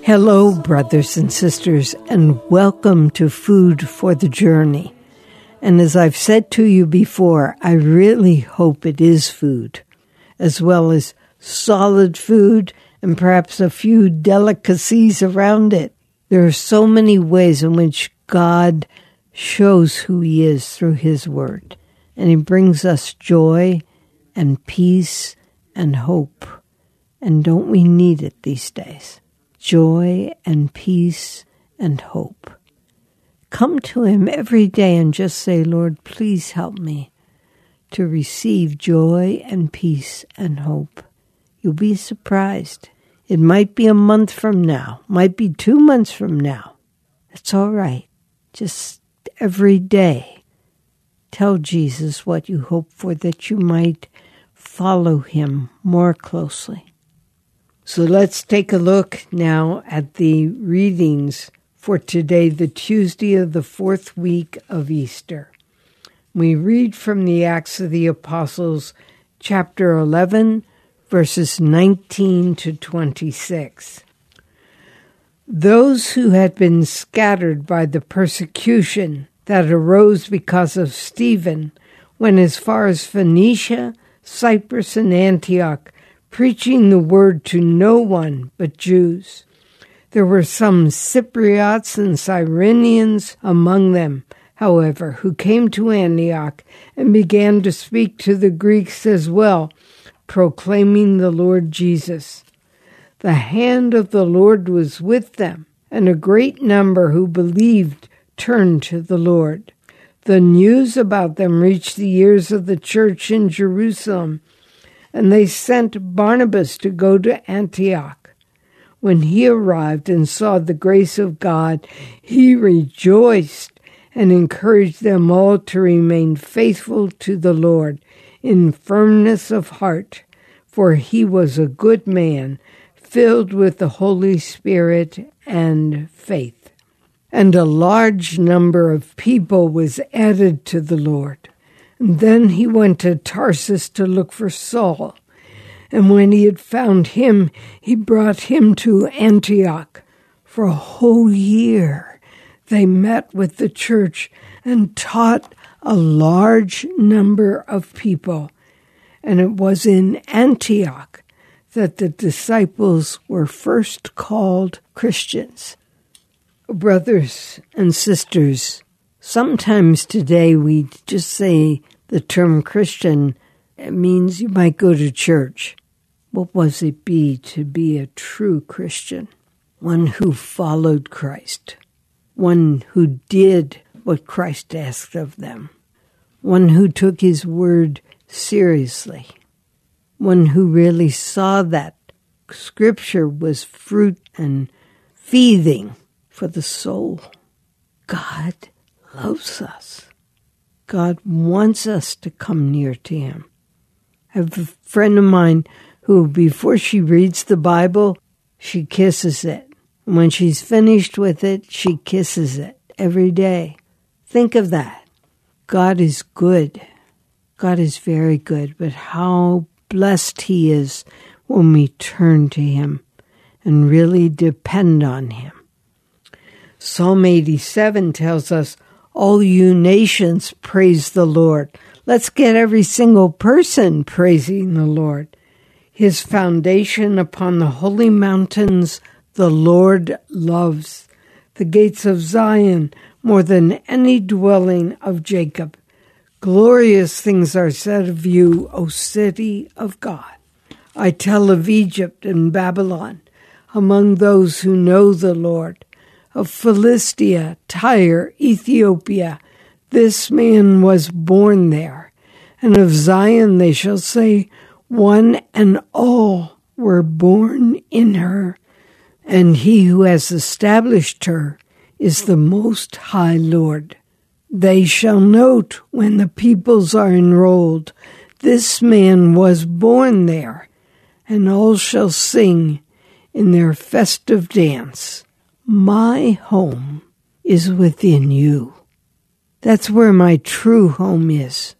Hello, brothers and sisters, and welcome to Food for the Journey. And as I've said to you before, I really hope it is food, as well as solid food and perhaps a few delicacies around it. There are so many ways in which God shows who He is through His Word, and He brings us joy and peace and hope. And don't we need it these days? Joy and peace and hope. Come to Him every day and just say, Lord, please help me to receive joy and peace and hope. You'll be surprised. It might be a month from now, might be 2 months from now. That's all right. Just every day, tell Jesus what you hope for, that you might follow Him more closely. So let's take a look now at the readings for today, the Tuesday of the 4th week of Easter. We read from the Acts of the Apostles, chapter 11, verses 19 to 26. Those who had been scattered by the persecution that arose because of Stephen went as far as Phoenicia, Cyprus, and Antioch, preaching the word to no one but Jews. There were some Cypriots and Cyrenians among them, however, who came to Antioch and began to speak to the Greeks as well, proclaiming the Lord Jesus. The hand of the Lord was with them, and a great number who believed turned to the Lord. The news about them reached the ears of the church in Jerusalem, and they sent Barnabas to go to Antioch. When he arrived and saw the grace of God, he rejoiced and encouraged them all to remain faithful to the Lord in firmness of heart, for he was a good man, filled with the Holy Spirit and faith. And a large number of people was added to the Lord. And then he went to Tarsus to look for Saul. And when he had found him, he brought him to Antioch. For a whole year they met with the church and taught a large number of people. And it was in Antioch that the disciples were first called Christians. Brothers and sisters, sometimes today we just say the term Christian. It means you might go to church. What was it to be a true Christian? One who followed Christ. One who did what Christ asked of them. One who took His word seriously. One who really saw that Scripture was fruit and feeding for the soul. God loves us. God wants us to come near to Him. I have a friend of mine who, before she reads the Bible, she kisses it. And when she's finished with it, she kisses it every day. Think of that. God is good. God is very good, but how blessed He is when we turn to Him and really depend on Him. Psalm 87 tells us, all you nations praise the Lord. Let's get every single person praising the Lord. His foundation upon the holy mountains the Lord loves. The gates of Zion more than any dwelling of Jacob. Glorious things are said of you, O city of God. I tell of Egypt and Babylon, among those who know the Lord. Of Philistia, Tyre, Ethiopia, this man was born there. And of Zion they shall say, one and all were born in her. And he who has established her is the Most High Lord. They shall note when the peoples are enrolled, this man was born there, and all shall sing in their festive dance. My home is within you. That's where my true home is.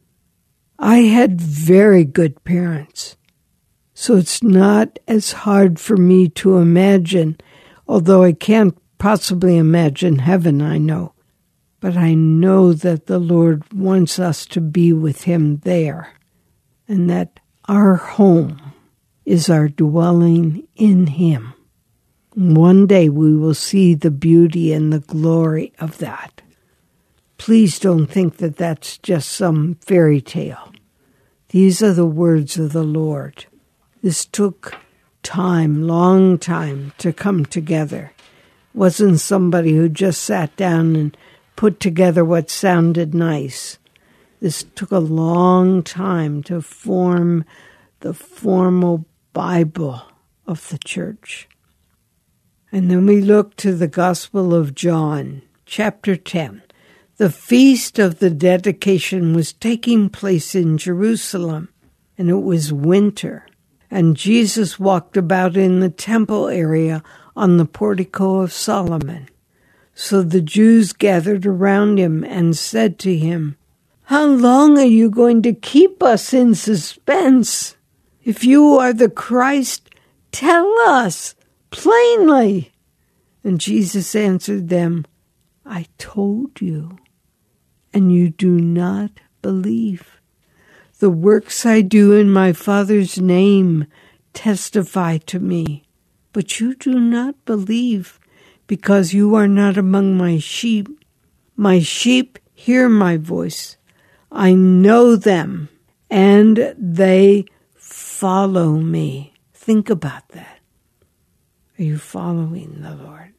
I had very good parents, so it's not as hard for me to imagine Although I can't possibly imagine heaven, I know. But I know that the Lord wants us to be with him there, and that our home is our dwelling in him. And one day we will see the beauty and the glory of that. Please don't think that that's just some fairy tale. These are the words of the Lord. This took time, long time, to come together. It wasn't somebody who just sat down and put together what sounded nice. This took a long time to form the formal Bible of the church. And then we look to the Gospel of John, chapter 10. The feast of the dedication was taking place in Jerusalem, and it was winter. And Jesus walked about in the temple area on the portico of Solomon. So the Jews gathered around him and said to him, "How long are you going to keep us in suspense? If you are the Christ, tell us plainly." And Jesus answered them, "I told you, and you do not believe. The works I do in my Father's name testify to me, but you do not believe, because you are not among my sheep. My sheep hear my voice. I know them, and they follow me." Think about that. Are you following the Lord?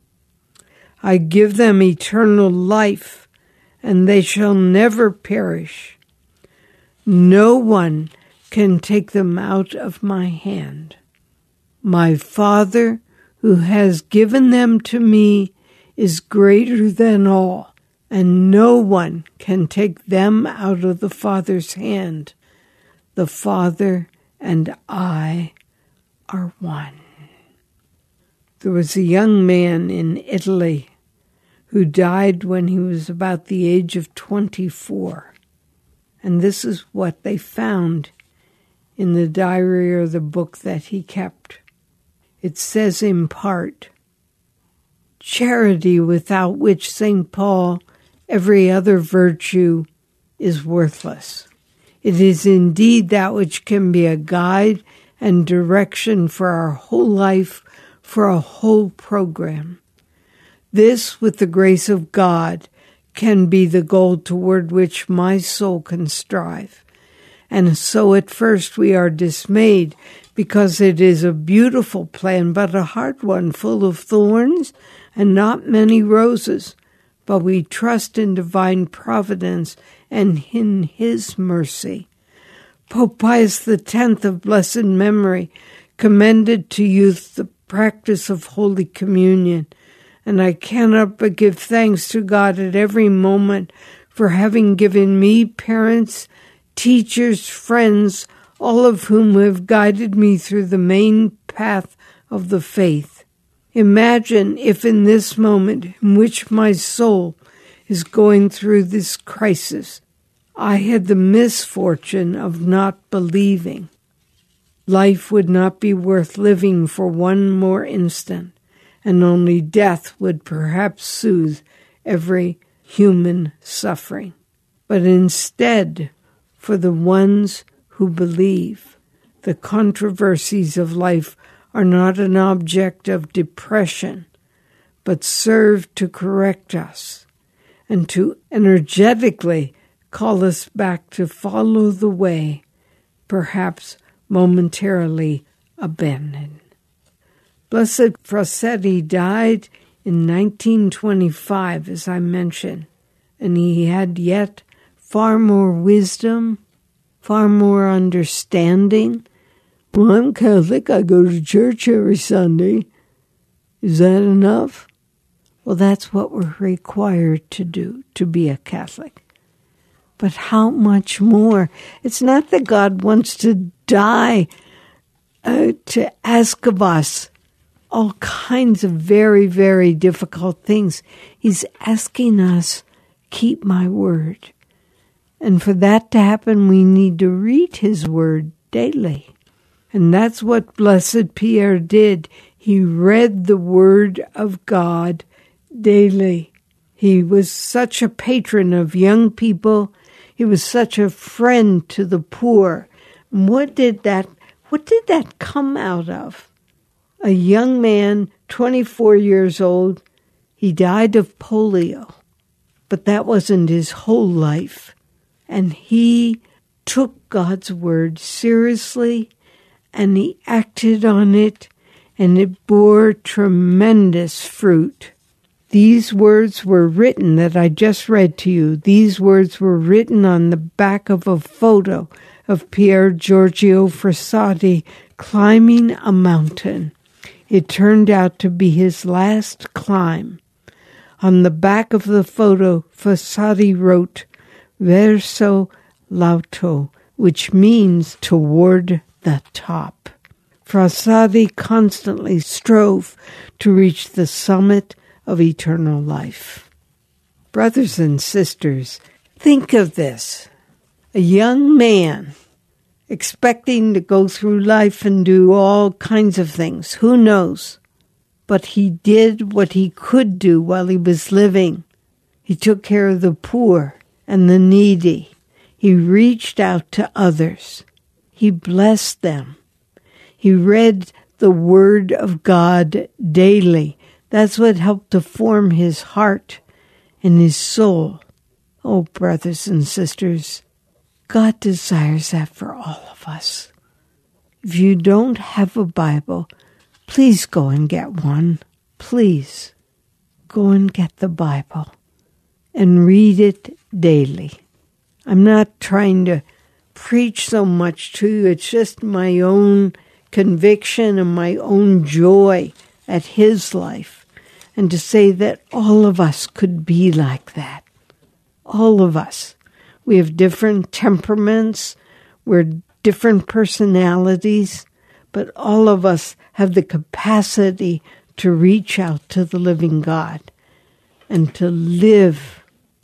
"I give them eternal life, and they shall never perish. No one can take them out of my hand. My Father, who has given them to me, is greater than all, and no one can take them out of the Father's hand. The Father and I are one." There was a young man in Italy who died when he was about the age of 24. And this is what they found in the diary or the book that he kept. It says in part, "Charity, without which St. Paul, every other virtue, is worthless. It is indeed that which can be a guide and direction for our whole life, for a whole program. This, with the grace of God, can be the goal toward which my soul can strive. And so at first we are dismayed, because it is a beautiful plan, but a hard one, full of thorns and not many roses. But we trust in divine providence and in his mercy. Pope Pius X, of blessed memory, commended to youth the practice of Holy Communion, and I cannot but give thanks to God at every moment for having given me parents, teachers, friends, all of whom have guided me through the main path of the faith. Imagine if in this moment in which my soul is going through this crisis, I had the misfortune of not believing. Life would not be worth living for one more instant, and only death would perhaps soothe every human suffering. But instead, for the ones who believe, the controversies of life are not an object of depression, but serve to correct us and to energetically call us back to follow the way, perhaps momentarily abandoned. Blessed Frasetti died in 1925, as I mentioned, and he had yet far more wisdom, far more understanding. "Well, I'm Catholic, I go to church every Sunday. Is that enough?" Well, that's what we're required to do, to be a Catholic. But how much more? It's not that God wants to die to ask of us all kinds of very, very difficult things. He's asking us, keep my word. And for that to happen, we need to read his word daily. And that's what Blessed Pierre did. He read the Word of God daily. He was such a patron of young people. He was such a friend to the poor. What did that come out of? A young man, 24 years old, he died of polio. But that wasn't his whole life. And he took God's word seriously, and he acted on it, and it bore tremendous fruit. These words were written that I just read to you. These words were written on the back of a photo of Pier Giorgio Frassati climbing a mountain. It turned out to be his last climb. On the back of the photo, Frassati wrote, Verso l'alto, which means toward the top. Frassati constantly strove to reach the summit of eternal life. Brothers and sisters, think of this. A young man expecting to go through life and do all kinds of things. Who knows? But he did what he could do while he was living. He took care of the poor and the needy. He reached out to others. He blessed them. He read the Word of God daily. That's what helped to form his heart and his soul. Oh, brothers and sisters, God desires that for all of us. If you don't have a Bible, please go and get one. Please go and get the Bible and read it daily. I'm not trying to preach so much to you. It's just my own conviction and my own joy at his life. And to say that all of us could be like that. All of us. We have different temperaments. We're different personalities. But all of us have the capacity to reach out to the living God and to live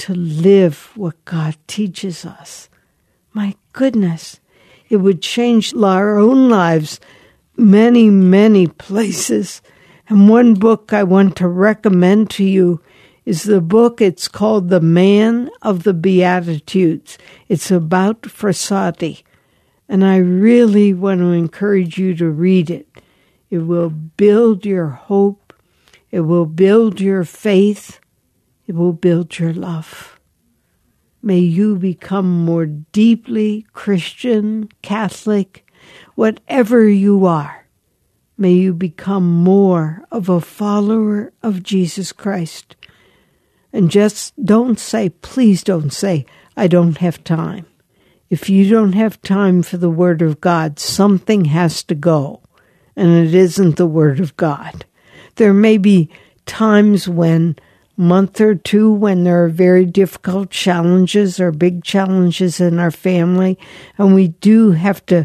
what God teaches us. My goodness, it would change our own lives many, many places. And one book I want to recommend to you is the book, it's called The Man of the Beatitudes. It's about Frassati. And I really want to encourage you to read it. It will build your hope. It will build your faith. It will build your love. May you become more deeply Christian, Catholic, whatever you are. May you become more of a follower of Jesus Christ. And just please don't say, I don't have time. If you don't have time for the Word of God, something has to go, and it isn't the Word of God. There may be times month or two, when there are very difficult challenges or big challenges in our family, and we do have to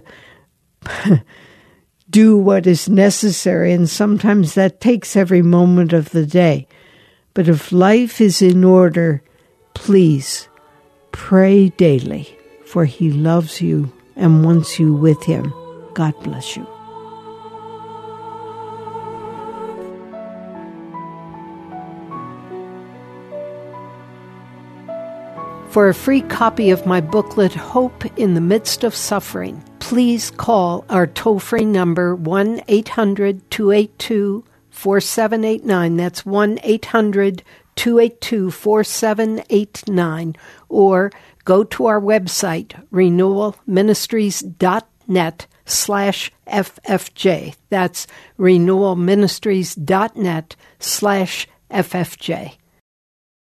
do what is necessary, and sometimes that takes every moment of the day. But if life is in order, please pray daily. For he loves you and wants you with him. God bless you. For a free copy of my booklet, Hope in the Midst of Suffering, please call our toll-free number 1-800-282-4789. That's 1-800-282-4789. Or go to our website, renewalministries.net/FFJ. That's renewalministries.net/FFJ.